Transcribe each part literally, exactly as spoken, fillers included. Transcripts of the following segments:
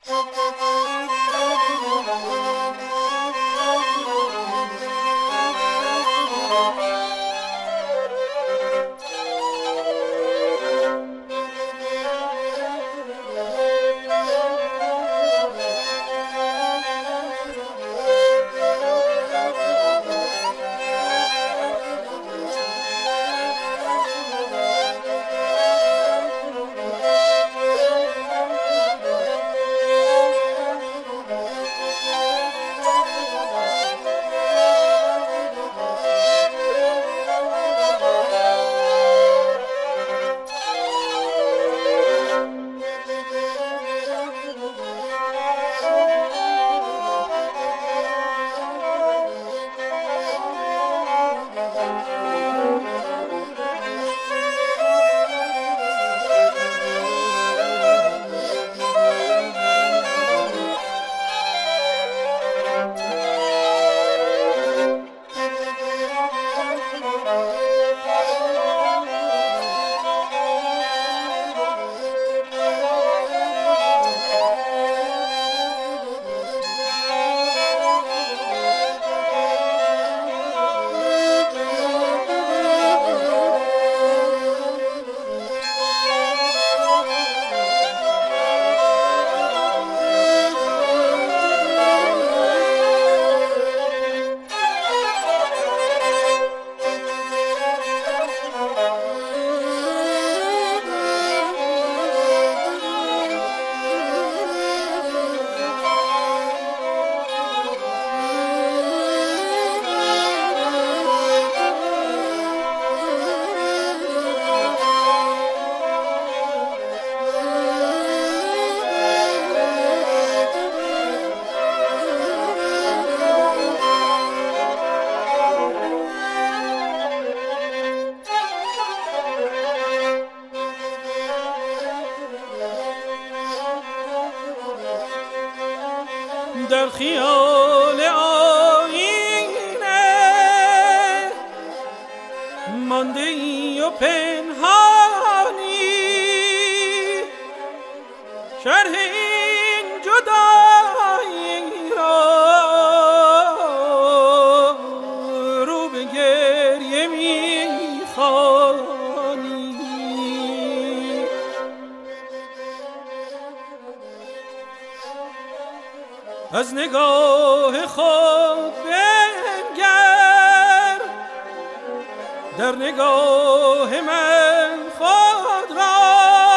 در خیال آینه مانده ای و پنهانی، شرح این جدایی را رو به گریه می‌خوانی. از نگاه خود بنگر، در نگاه من خود را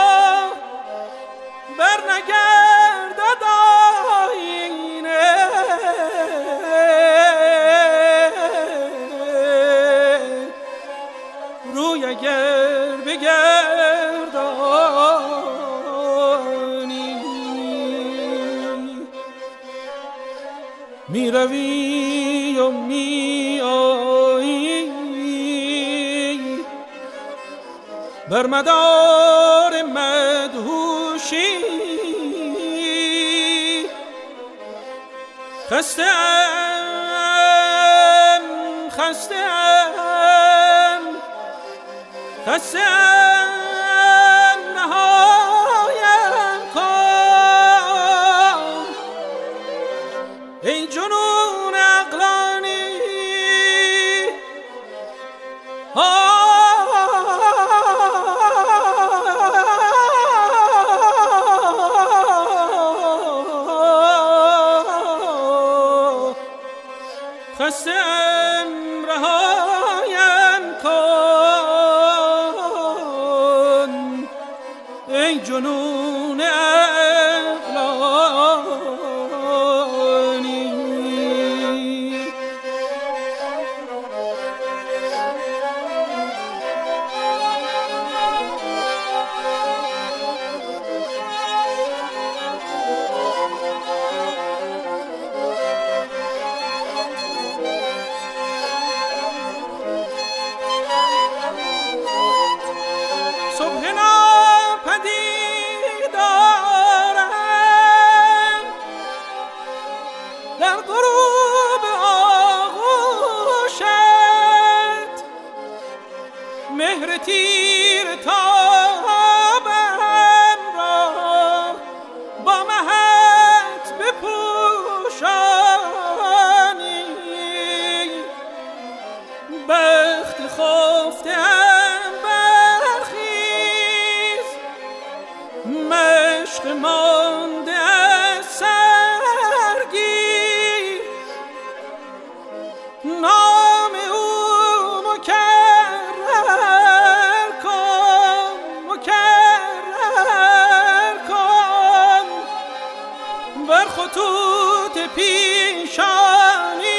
برنگردد آینه. روی اگر بگردانی می روی و می آیی بر مدار مدهوشی. خسته ام خسته ام خسته ام نهایم کن ای جنون عقلانی. خسته ام رهایم کن ای جنون عقلانی. مانده از سرگیر نام او مکرر کن مکرر کن بر خطوط پیشانی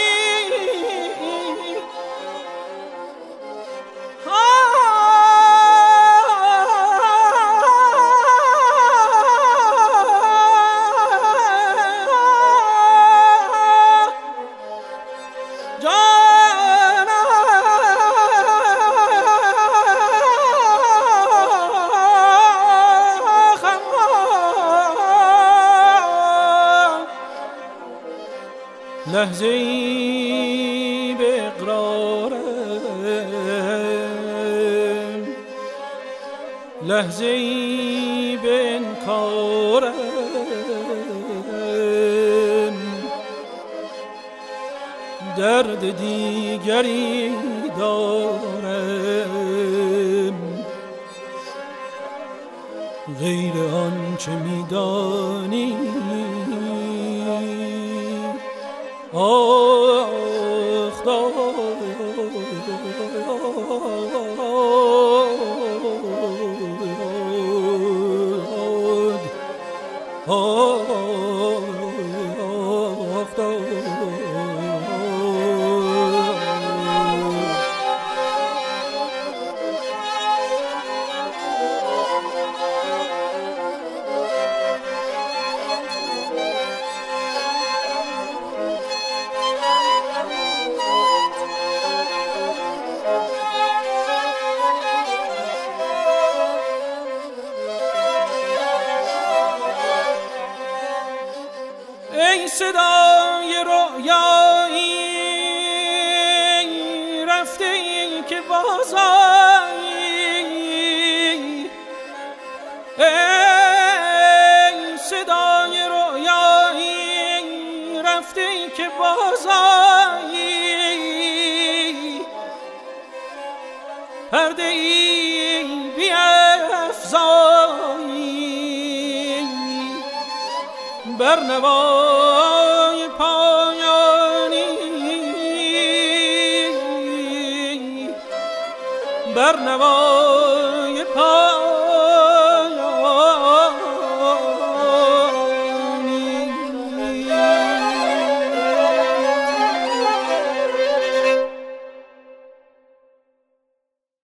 لحظه ای به اقرارم لحظه ای به انکارم درد دیگری دارم غیر آنچه میدانی آخ داد آخ داد ای صدای رؤیایی رفته ای که بازایی ای صدای رؤیایی رفته ای که بازایی پرده ای بیفزایی بر نوای پایانی بر نوای